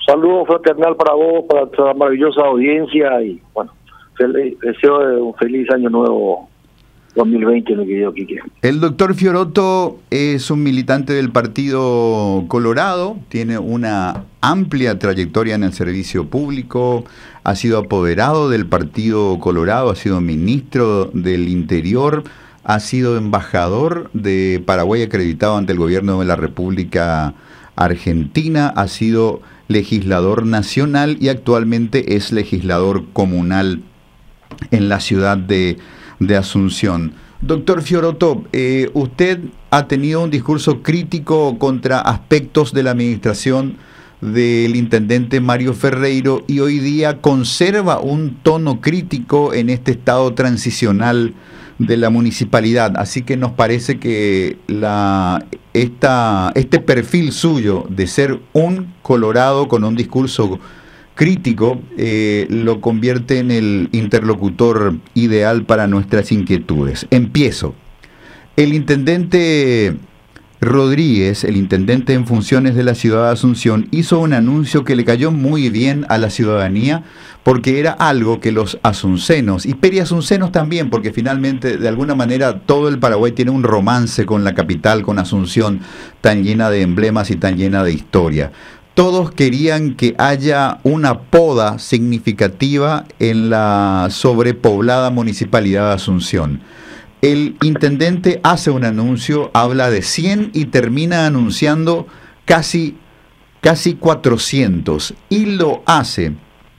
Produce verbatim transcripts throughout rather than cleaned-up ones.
Saludo fraternal para vos, para toda la maravillosa audiencia y bueno, fel- deseo un feliz año nuevo dos mil veinte, mi querido Quique. El doctor Fiorotto es un militante del Partido Colorado, tiene una amplia trayectoria en el servicio público, ha sido apoderado del Partido Colorado, ha sido ministro del Interior, ha sido embajador de Paraguay acreditado ante el gobierno de la República Argentina, ha sido legislador nacional y actualmente es legislador comunal en la ciudad de, de Asunción. Doctor Fiorotto, eh, usted ha tenido un discurso crítico contra aspectos de la administración del intendente Mario Ferreiro y hoy día conserva un tono crítico en este estado transicional de la municipalidad, así que nos parece que la, esta, este perfil suyo de ser un colorado con un discurso crítico eh, lo convierte en el interlocutor ideal para nuestras inquietudes. Empiezo. El intendente Rodríguez, el intendente en funciones de la ciudad de Asunción, hizo un anuncio que le cayó muy bien a la ciudadanía porque era algo que los asuncenos y periasuncenos también, porque finalmente de alguna manera todo el Paraguay tiene un romance con la capital, con Asunción, tan llena de emblemas y tan llena de historia. Todos querían que haya una poda significativa en la sobrepoblada municipalidad de Asunción. El intendente hace un anuncio, habla de cien y termina anunciando casi, casi cuatrocientos. Y lo hace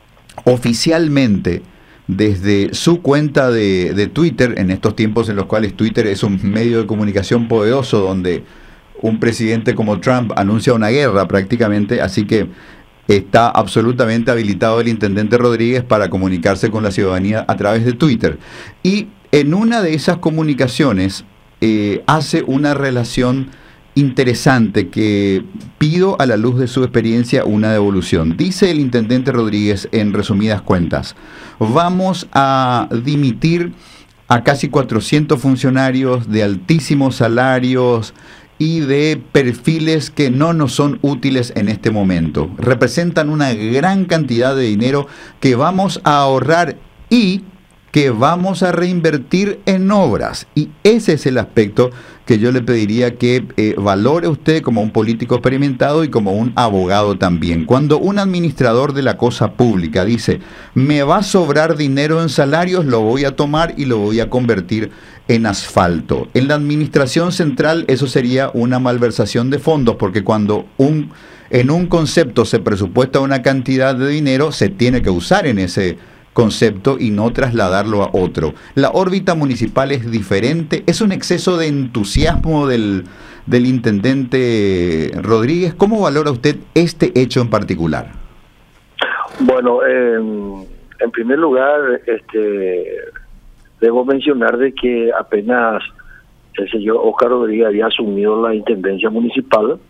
oficialmente desde su cuenta de, de Twitter, en estos tiempos en los cuales Twitter es un medio de comunicación poderoso donde un presidente como Trump anuncia una guerra prácticamente, así que está absolutamente habilitado el intendente Rodríguez para comunicarse con la ciudadanía a través de Twitter. Y en una de esas comunicaciones eh, hace una relación interesante que pido a la luz de su experiencia una devolución. Dice el intendente Rodríguez en resumidas cuentas: vamos a dimitir a casi cuatrocientos funcionarios de altísimos salarios y de perfiles que no nos son útiles en este momento. Representan una gran cantidad de dinero que vamos a ahorrar y que vamos a reinvertir en obras. Y ese es el aspecto que yo le pediría que eh, valore usted como un político experimentado y como un abogado también. Cuando un administrador de la cosa pública dice, me va a sobrar dinero en salarios, lo voy a tomar y lo voy a convertir en asfalto. En la administración central eso sería una malversación de fondos, porque cuando un, en un concepto se presupuesta una cantidad de dinero, se tiene que usar en ese concepto y no trasladarlo a otro. La órbita municipal es diferente, es un exceso de entusiasmo del, del intendente Rodríguez. ¿Cómo valora usted este hecho en particular? Bueno, eh, en primer lugar, este, debo mencionar de que apenas el señor Óscar Rodríguez había asumido la intendencia municipal.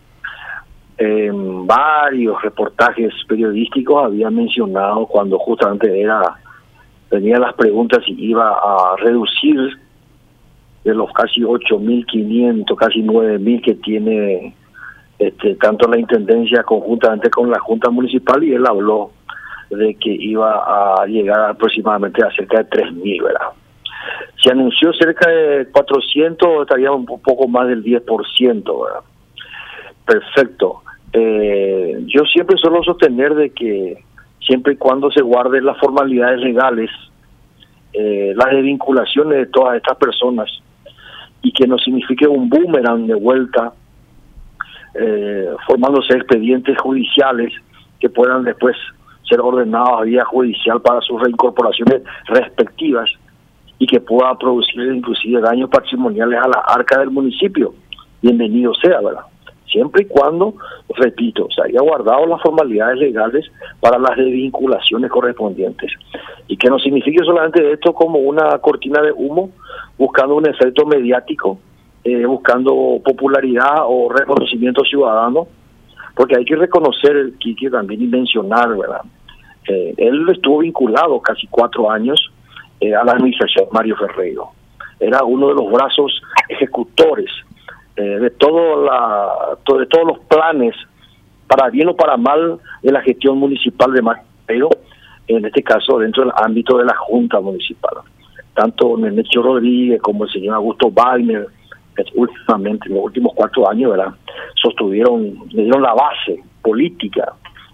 En varios reportajes periodísticos había mencionado cuando justamente era tenía las preguntas si iba a reducir de los casi ocho mil quinientos, casi nueve mil que tiene este, tanto la intendencia conjuntamente con la Junta Municipal, y él habló de que iba a llegar aproximadamente a cerca de tres mil, ¿verdad? Se anunció cerca de cuatrocientos, estaría un poco más del diez por ciento, ¿verdad? Perfecto. Eh, yo siempre suelo sostener de que siempre y cuando se guarden las formalidades legales, eh, las desvinculaciones de todas estas personas, y que no signifique un boomerang de vuelta, eh, formándose expedientes judiciales que puedan después ser ordenados a vía judicial para sus reincorporaciones respectivas y que pueda producir inclusive daños patrimoniales a la arca del municipio. Bienvenido sea, ¿verdad? Siempre y cuando, repito, se haya guardado las formalidades legales para las desvinculaciones correspondientes. Y que no signifique solamente esto como una cortina de humo, buscando un efecto mediático, eh, buscando popularidad o reconocimiento ciudadano, porque hay que reconocer, Quique, también y mencionar, ¿verdad? Eh, él estuvo vinculado casi cuatro años eh, a la administración Mario Ferreiro. Era uno de los brazos ejecutores Eh, de todo la de todos los planes para bien o para mal, de la gestión municipal de Marcos Ferreiro, en este caso dentro del ámbito de la Junta Municipal. Tanto Nenecho Rodríguez como el señor Augusto Wagner, que últimamente, en los últimos cuatro años, ¿verdad?, sostuvieron, le dieron la base política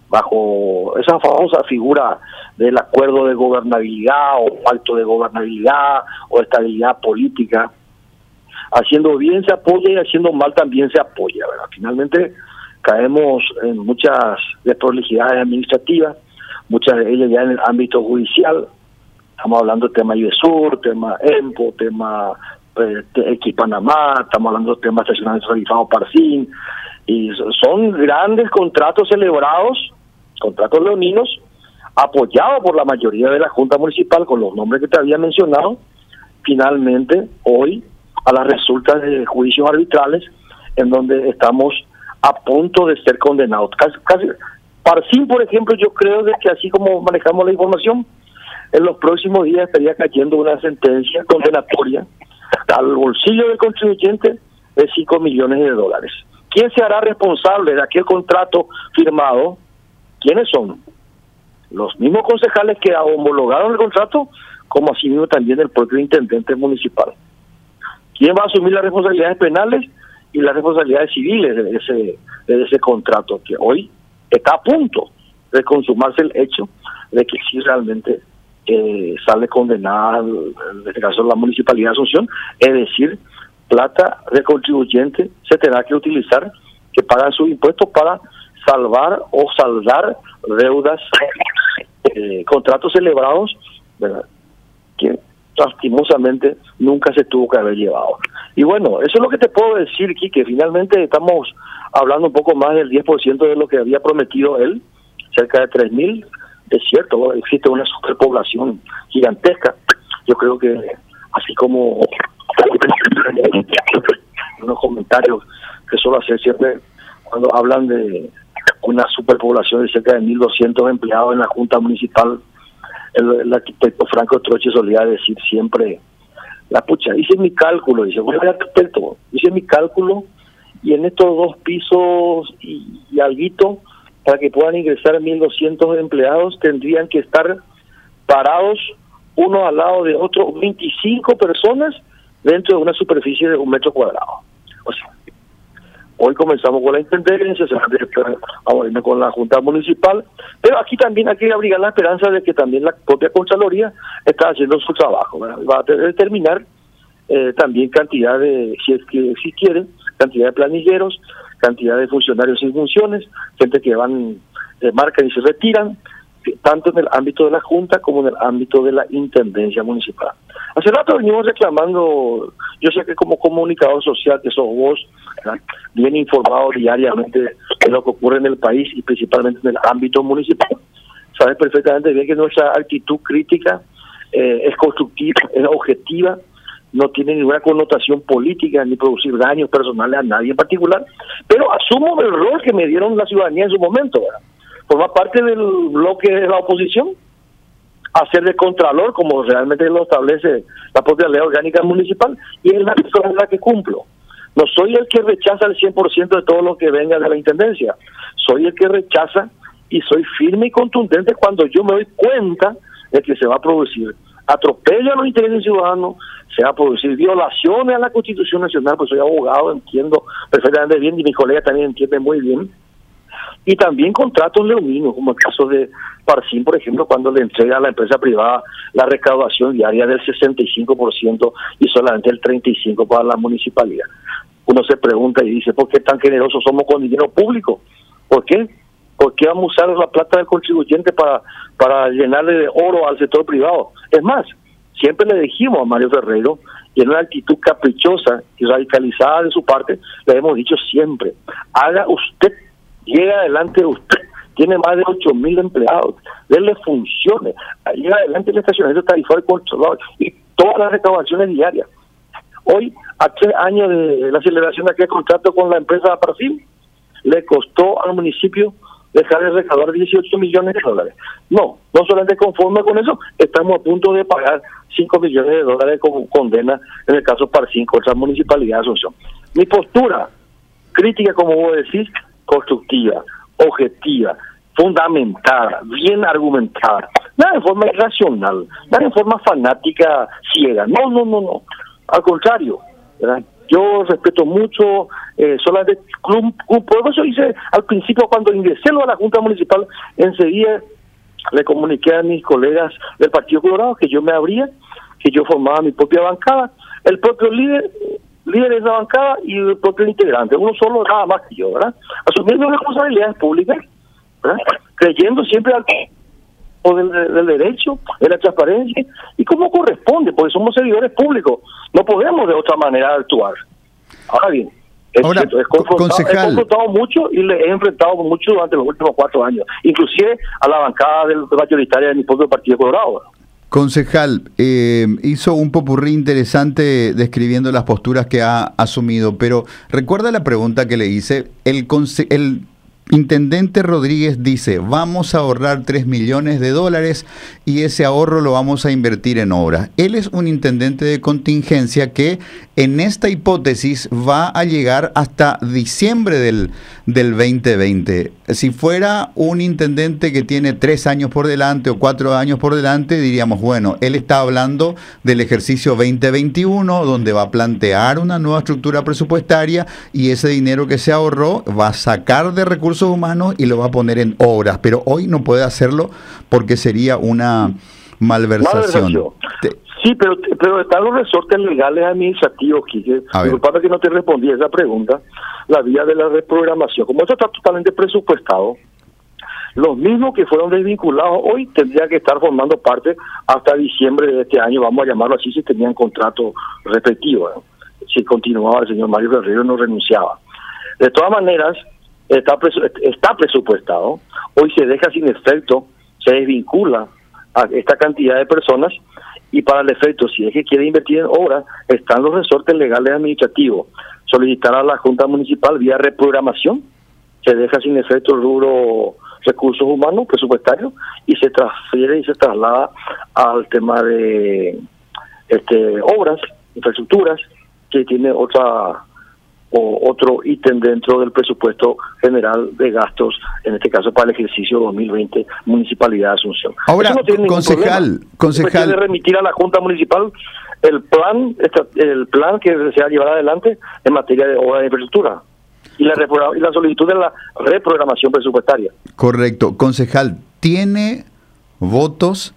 bajo esa famosa figura del acuerdo de gobernabilidad o pacto de gobernabilidad o estabilidad política. Haciendo bien se apoya y haciendo mal también se apoya, ¿verdad? Finalmente caemos en muchas desprolijidades administrativas, muchas de ellas ya en el ámbito judicial. Estamos hablando del tema IBESUR, tema EMPO, tema eh, Equipanamá, estamos hablando del tema estacionamiento realizado Parcín, y son grandes contratos celebrados, contratos leoninos, apoyados por la mayoría de la Junta Municipal con los nombres que te había mencionado. Finalmente, hoy, a las resultas de juicios arbitrales, en donde estamos a punto de ser condenados. Casi, casi, Parcín, por ejemplo, yo creo de que así como manejamos la información, en los próximos días estaría cayendo una sentencia condenatoria al bolsillo del contribuyente de cinco millones de dólares. ¿Quién se hará responsable de aquel contrato firmado? ¿Quiénes son? Los mismos concejales que homologaron el contrato, como así mismo también el propio intendente municipal. ¿Quién va a asumir las responsabilidades penales y las responsabilidades civiles de ese, de ese contrato que hoy está a punto de consumarse el hecho de que sí realmente eh, sale condenada, en este caso la Municipalidad de Asunción, es decir, plata del contribuyente se tendrá que utilizar, que pagan sus impuestos para salvar o saldar deudas, eh, contratos celebrados, ¿verdad?, que lastimosamente nunca se tuvo que haber llevado. Y bueno, eso es lo que te puedo decir, aquí, que finalmente estamos hablando un poco más del diez por ciento de lo que había prometido él, cerca de tres mil. Es cierto, existe una superpoblación gigantesca. Yo creo que así como unos comentarios que suelo hacer siempre cuando hablan de una superpoblación de cerca de mil doscientos empleados en la Junta Municipal, el, el arquitecto Franco Troche solía decir siempre, la pucha, hice mi cálculo, dice, bueno, arquitecto, hice mi cálculo y en estos dos pisos y, y alguito, para que puedan ingresar mil doscientos empleados, tendrían que estar parados uno al lado de otro, veinticinco personas dentro de una superficie de un metro cuadrado. O sea, hoy comenzamos con la intendencia, se vamos a irnos con la Junta Municipal, pero aquí también hay que abrigar la esperanza de que también la propia Contraloría está haciendo su trabajo, ¿verdad? Va a determinar eh, también cantidad de, si es que si quieren, cantidad de planilleros, cantidad de funcionarios sin funciones, gente que van, eh, marcan y se retiran, tanto en el ámbito de la Junta como en el ámbito de la Intendencia Municipal. Hace rato venimos reclamando, yo sé que como comunicador social que sos vos, ¿verdad?, bien informado diariamente de lo que ocurre en el país y principalmente en el ámbito municipal, sabes perfectamente bien que nuestra actitud crítica eh, es constructiva, es objetiva, no tiene ninguna connotación política ni producir daños personales a nadie en particular, pero asumo el rol que me dieron la ciudadanía en su momento, ¿verdad? Forma parte del bloque de la oposición, hacer de contralor como realmente lo establece la propia ley orgánica municipal, y es la persona la que cumplo. No soy el que rechaza el cien por ciento de todo lo que venga de la Intendencia, soy el que rechaza y soy firme y contundente cuando yo me doy cuenta de que se va a producir atropello a los intereses ciudadanos, se va a producir violaciones a la Constitución Nacional, pues soy abogado, entiendo perfectamente bien, y mi colega también entiende muy bien, y también contratos leoninos, como el caso de Parcín, por ejemplo, cuando le entrega a la empresa privada la recaudación diaria del sesenta y cinco por ciento y solamente el treinta y cinco por ciento para la municipalidad. Uno se pregunta y dice, ¿por qué tan generosos somos con dinero público? ¿Por qué? ¿Por qué vamos a usar la plata del contribuyente para, para llenarle de oro al sector privado? Es más, siempre le dijimos a Mario Ferreiro, y en una actitud caprichosa y radicalizada de su parte, le hemos dicho siempre, haga usted, llega adelante usted, tiene más de ocho mil empleados, denle funciones, llega adelante el estacionamiento tarifario controlado y todas las recaudaciones diarias. Hoy, a tres años de la celebración de aquel contrato con la empresa Parcín, le costó al municipio dejar de recaudar dieciocho millones de dólares. No, no solamente conforme con eso, estamos a punto de pagar cinco millones de dólares como condena en el caso Parcín contra la Municipalidad de Asunción. Mi postura crítica, como vos decís, constructiva. objetiva, fundamentada, bien argumentada, nada en forma irracional, nada en forma fanática, ciega. No, no, no, no. Al contrario, ¿verdad? Yo respeto mucho, eh, solamente, por eso hice al principio, cuando ingresé a la Junta Municipal, enseguida le comuniqué a mis colegas del Partido Colorado que yo me abría, que yo formaba mi propia bancada, el propio líder, líder de esa bancada y el propio integrante, uno solo nada más que yo, ¿verdad? Asumiendo responsabilidades públicas, ¿verdad? Creyendo siempre al Del, del derecho, de la transparencia y como corresponde, porque somos servidores públicos, no podemos de otra manera actuar. Ahora bien, es, Ahora, cierto, es confrontado, concejal, he confrontado mucho y le he enfrentado mucho durante los últimos cuatro años, inclusive a la bancada del mayoritaria de mi propio Partido Colorado. Concejal, eh, hizo un popurrí interesante describiendo las posturas que ha asumido, pero recuerda la pregunta que le hice, el, conse el Intendente Rodríguez dice, vamos a ahorrar tres millones de dólares y ese ahorro lo vamos a invertir en obras. Él es un intendente de contingencia que en esta hipótesis va a llegar hasta diciembre del, del veinte veinte. Si fuera un intendente que tiene tres años por delante o cuatro años por delante, diríamos, bueno, él está hablando del ejercicio veinte veintiuno, donde va a plantear una nueva estructura presupuestaria y ese dinero que se ahorró va a sacar de recursos humanos y lo va a poner en obras, pero hoy no puede hacerlo porque sería una malversación. malversación. Sí, pero pero están los resortes legales administrativos, Quique. Disculpame que no te respondí a esa pregunta. La vía de la reprogramación, como esto está totalmente presupuestado, los mismos que fueron desvinculados hoy tendrían que estar formando parte hasta diciembre de este año, vamos a llamarlo así, si tenían contrato respectivo, ¿no? Si continuaba el señor Mario Ferreiro, no renunciaba. De todas maneras, Está, presu está presupuestado, hoy se deja sin efecto, se desvincula a esta cantidad de personas y para el efecto, si es que quiere invertir en obras, están los resortes legales administrativos. Solicitar a la Junta Municipal vía reprogramación, se deja sin efecto el rubro recursos humanos, presupuestarios, y se transfiere y se traslada al tema de este obras, infraestructuras, que tiene otra... o otro ítem dentro del presupuesto general de gastos, en este caso para el ejercicio dos mil veinte, Municipalidad de Asunción. Ahora, no concejal, concejal. De remitir a la Junta Municipal el plan el plan que desea llevar adelante en materia de obra de infraestructura y la, y la solicitud de la reprogramación presupuestaria. Correcto. Concejal, ¿tiene votos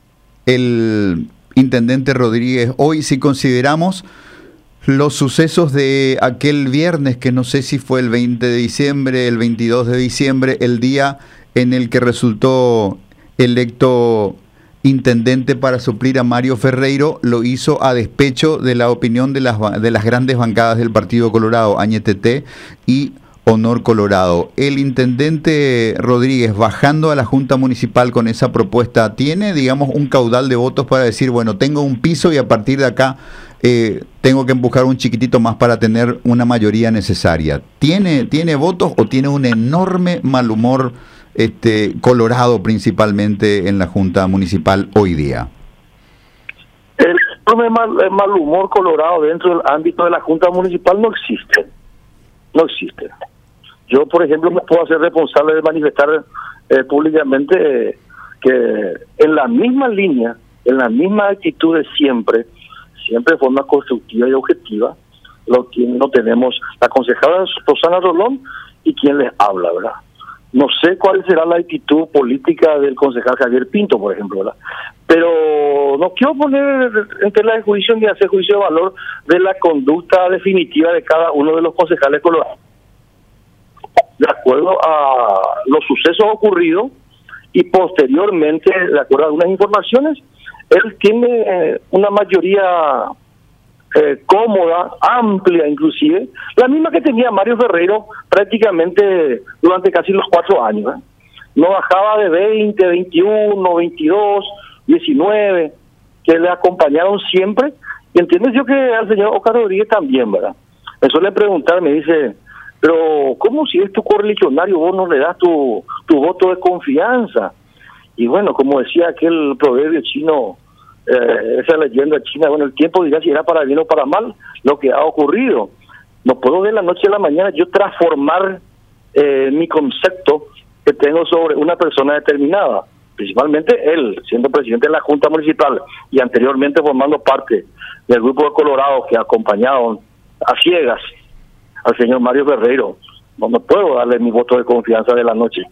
el intendente Rodríguez hoy si consideramos los sucesos de aquel viernes, que no sé si fue el veinte de diciembre, el veintidós de diciembre, el día en el que resultó electo intendente para suplir a Mario Ferreiro, lo hizo a despecho de la opinión de las, de las grandes bancadas del Partido Colorado, Añetete y Honor Colorado? El intendente Rodríguez, bajando a la Junta Municipal con esa propuesta, ¿tiene, digamos, un caudal de votos para decir, bueno, tengo un piso y a partir de acá Eh, tengo que empujar un chiquitito más para tener una mayoría necesaria? ¿Tiene, tiene votos o tiene un enorme mal humor este, colorado principalmente en la Junta Municipal hoy día? El enorme mal, el mal humor colorado dentro del ámbito de la Junta Municipal no existe. No existe. Yo, por ejemplo, me puedo hacer responsable de manifestar eh, públicamente eh, que en la misma línea, en la misma actitud de siempre, siempre de forma constructiva y objetiva, lo, lo tenemos la concejala Rosana Rolón y quien les habla, ¿verdad? No sé cuál será la actitud política del concejal Javier Pinto, por ejemplo, ¿verdad? Pero no quiero poner en tela de juicio ni hacer juicio de valor de la conducta definitiva de cada uno de los concejales colorados. De acuerdo a los sucesos ocurridos y posteriormente, de acuerdo a algunas informaciones, él tiene eh, una mayoría eh, cómoda, amplia inclusive, la misma que tenía Mario Ferreiro prácticamente durante casi los cuatro años. ¿eh? No bajaba de veinte, veintiuno, veintidós, diecinueve, que le acompañaron siempre. Y entiendes yo que al señor Oscar Rodríguez también, ¿verdad? Me suele preguntar, me dice, pero ¿cómo si es tu correligionario vos no le das tu, tu voto de confianza? Y bueno, como decía aquel proverbio chino, eh, esa leyenda china, bueno, el tiempo dirá si era para bien o para mal lo que ha ocurrido. No puedo de la noche a la mañana yo transformar eh, mi concepto que tengo sobre una persona determinada, principalmente él, siendo presidente de la Junta Municipal y anteriormente formando parte del grupo de Colorado que acompañaron a ciegas al señor Mario Ferreiro. No me puedo darle mi voto de confianza de la noche.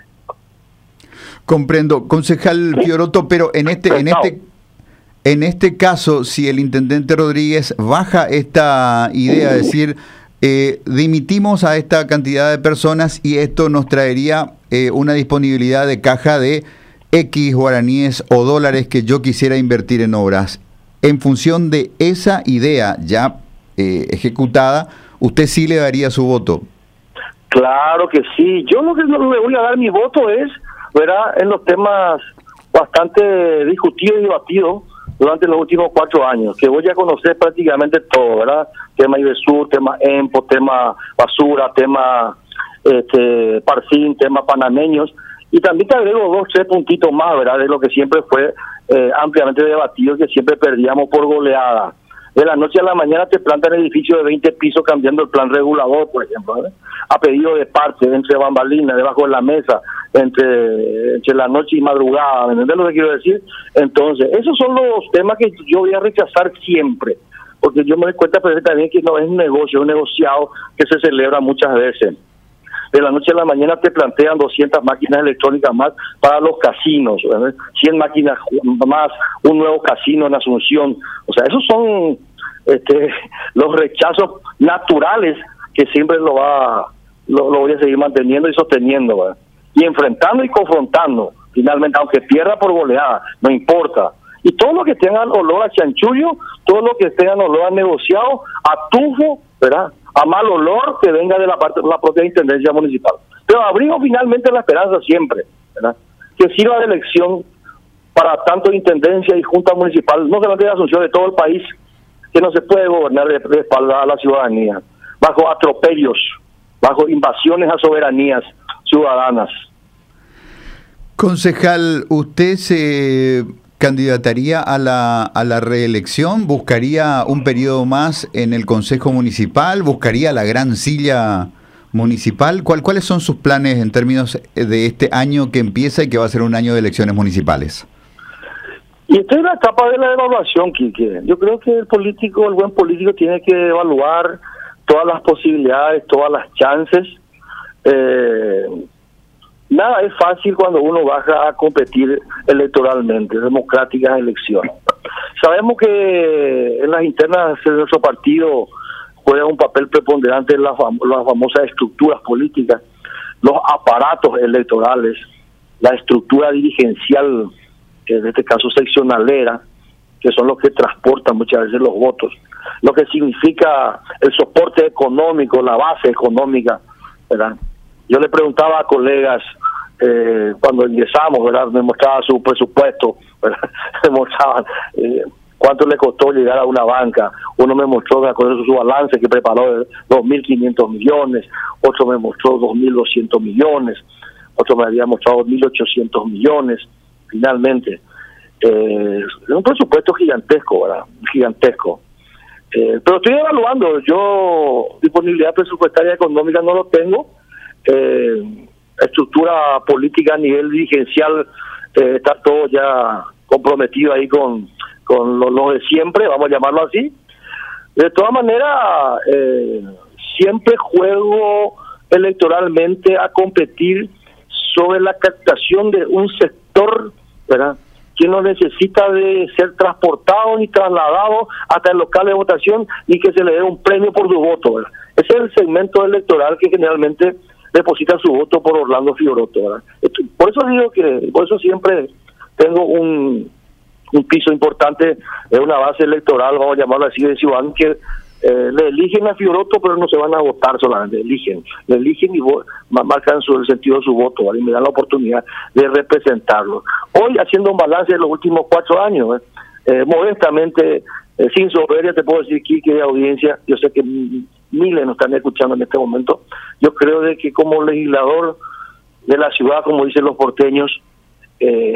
Comprendo, concejal Fiorotto, pero en este, en este, en este caso, si el intendente Rodríguez baja esta idea de decir eh, dimitimos a esta cantidad de personas y esto nos traería eh, una disponibilidad de caja de X guaraníes o dólares que yo quisiera invertir en obras, en función de esa idea ya eh, ejecutada, ¿usted sí le daría su voto? Claro que sí. Yo lo que le voy a dar mi voto es, ¿verdad?, en los temas bastante discutidos y debatidos durante los últimos cuatro años, que voy a conocer prácticamente todo, ¿verdad? Tema Ibesur, tema EMPO, tema basura, tema este, Parcín, tema panameños, y también te agrego dos, tres puntitos más, ¿verdad?, de lo que siempre fue eh, ampliamente debatido, que siempre perdíamos por goleada. De la noche a la mañana te plantan edificio de veinte pisos cambiando el plan regulador, por ejemplo, ¿verdad?, a pedido de parte, entre bambalinas, debajo de la mesa, entre, entre la noche y madrugada, ¿me entiendes lo que quiero decir? Entonces, esos son los temas que yo voy a rechazar siempre, porque yo me doy cuenta perfectamente que no es un negocio, es un negociado que se celebra muchas veces. De la noche a la mañana te plantean doscientas máquinas electrónicas más para los casinos, ¿verdad?, cien máquinas más, un nuevo casino en Asunción. O sea, esos son este, los rechazos naturales que siempre lo va lo, lo voy a seguir manteniendo y sosteniendo, ¿verdad?, y enfrentando y confrontando, finalmente, aunque pierda por goleada, no importa. Y todo lo que tengan olor a chanchullo, todo lo que tengan olor a negociado, a tufo, ¿verdad?, a mal olor, que venga de la parte de la propia Intendencia Municipal. Pero abrigo finalmente la esperanza siempre, ¿verdad?, que sirva de elección para tanto Intendencia y Junta Municipal, no solamente de Asunción, de todo el país, que no se puede gobernar de, de espalda a la ciudadanía, bajo atropellos, bajo invasiones a soberanías ciudadanas. Concejal, ¿usted se candidataría a la, a la reelección? ¿Buscaría un periodo más en el Consejo Municipal? ¿Buscaría la gran silla municipal? ¿Cuál, ¿Cuáles son sus planes en términos de este año que empieza y que va a ser un año de elecciones municipales? Y esta es la etapa de la evaluación, Quique. Yo creo que el político, el buen político, tiene que evaluar todas las posibilidades, todas las chances. Eh, nada es fácil cuando uno baja a competir electoralmente, democráticas elecciones. Sabemos que en las internas de nuestro partido juega un papel preponderante en las, fam las famosas estructuras políticas, los aparatos electorales, la estructura dirigencial, que en este caso seccionalera, que son los que transportan muchas veces los votos, lo que significa el soporte económico, la base económica, ¿verdad? Yo le preguntaba a colegas eh, cuando ingresamos, ¿verdad?, me mostraba su presupuesto, ¿verdad?, me mostraban eh, cuánto le costó llegar a una banca. Uno me mostró de acuerdo a su balance que preparó de dos mil quinientos millones, otro me mostró dos mil doscientos millones, otro me había mostrado dos mil ochocientos millones. Finalmente, eh, es un presupuesto gigantesco, ¿verdad?, gigantesco. Eh, pero estoy evaluando, yo disponibilidad presupuestaria económica no lo tengo, eh, estructura política a nivel dirigencial eh, está todo ya comprometido ahí con, con lo, lo de siempre, vamos a llamarlo así. De todas maneras, eh, siempre juego electoralmente a competir sobre la captación de un sector, ¿verdad?, que no necesita de ser transportado ni trasladado hasta el local de votación, ni que se le dé un premio por su voto, ¿verdad? Ese es el segmento electoral que generalmente deposita su voto por Orlando Fiorotto, ¿verdad? Por eso digo que, por eso siempre tengo un, un piso importante de una base electoral, vamos a llamarlo así, de ciudadanos que eh, le eligen a Fiorotto, pero no se van a votar solamente, eligen, le eligen y marcan su, el sentido de su voto, ¿vale?, y me dan la oportunidad de representarlo. Hoy, haciendo un balance de los últimos cuatro años, ¿eh? Eh, modestamente, eh, sin soberbia, te puedo decir, Quique, de audiencia, yo sé que miles nos están escuchando en este momento, yo creo de que como legislador de la ciudad, como dicen los porteños, eh,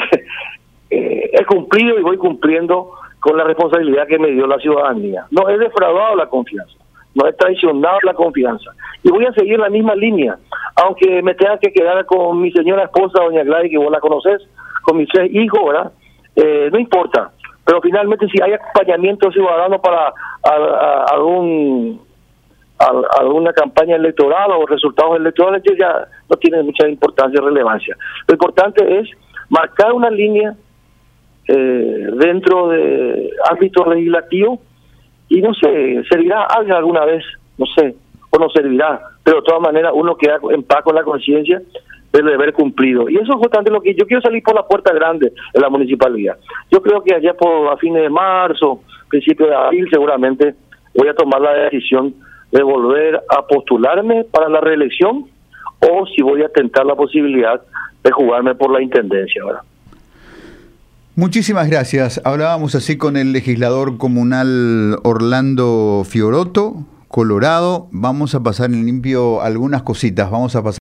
eh, he cumplido y voy cumpliendo con la responsabilidad que me dio la ciudadanía. No he defraudado la confianza, no he traicionado la confianza. Y voy a seguir la misma línea, aunque me tenga que quedar con mi señora esposa, doña Gladys, que vos la conocés, con mis tres hijos, ¿verdad? Eh, no importa, pero finalmente si hay acompañamiento ciudadano para a, a, a algún, a, a alguna campaña electoral o resultados electorales, ya no tiene mucha importancia o relevancia. Lo importante es marcar una línea eh, dentro de ámbito legislativo y no sé, servirá algo alguna vez, no sé, o no servirá, pero de todas maneras uno queda en paz con la conciencia del deber cumplido. Y eso es justamente lo que yo quiero, salir por la puerta grande de la municipalidad. Yo creo que allá por a fines de marzo, principio de abril, seguramente voy a tomar la decisión de volver a postularme para la reelección o si voy a tentar la posibilidad de jugarme por la intendencia, ¿verdad? Muchísimas gracias. Hablábamos así con el legislador comunal Orlando Fioroto, Colorado. Vamos a pasar en limpio algunas cositas. Vamos a pasar